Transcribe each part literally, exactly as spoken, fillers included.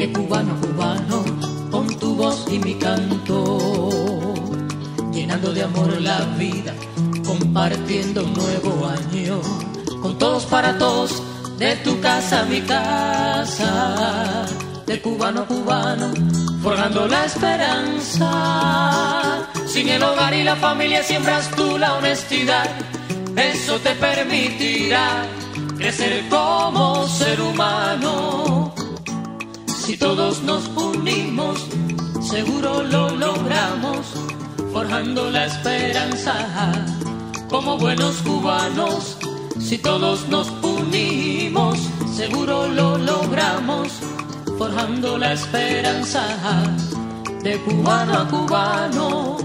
de cubano a cubano, con tu voz y mi canto, llenando de amor la vida, compartiendo un nuevo año, con todos para todos, de tu casa a mi casa, de cubano a cubano, forjando la esperanza. Sin el hogar y la familia siembras tú la honestidad, eso te permitirá crecer como ser humano. Si todos nos unimos, seguro lo logramos, forjando la esperanza como buenos cubanos. Si todos nos unimos, seguro lo logramos, forjando la esperanza de cubano a cubano.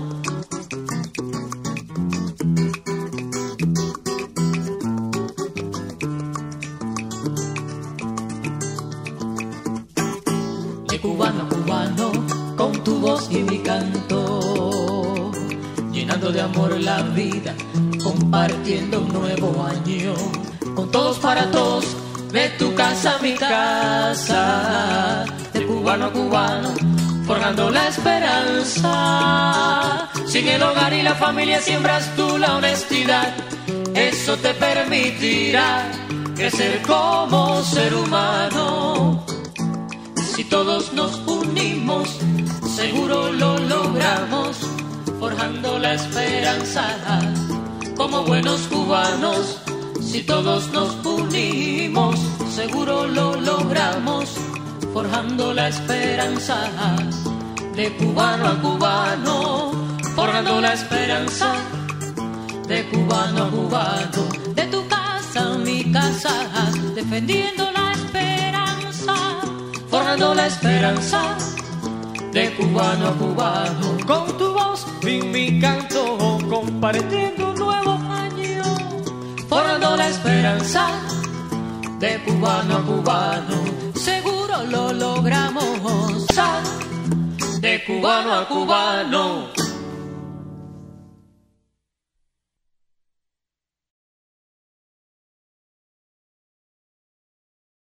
De cubano a cubano, con tu voz y mi canto, llenando de amor la vida, compartiendo un nuevo año, con todos para todos, de tu casa a mi casa, de cubano a cubano, forjando la esperanza. Sin el hogar y la familia siembras tú la honestidad, eso te permitirá crecer como ser humano. Si todos nos unimos, seguro lo logramos, forjando la esperanza como buenos cubanos. Si todos nos unimos, seguro lo logramos, forjando la esperanza de cubano a cubano, forjando la esperanza de cubano a cubano, de tu casa a mi casa, defendiendo la esperanza, forjando la esperanza de cubano a cubano, con tu voz y mi canto, compartiendo un nuevo año, forjando la esperanza de cubano a cubano, seguro lo logramos, de cubano a cubano.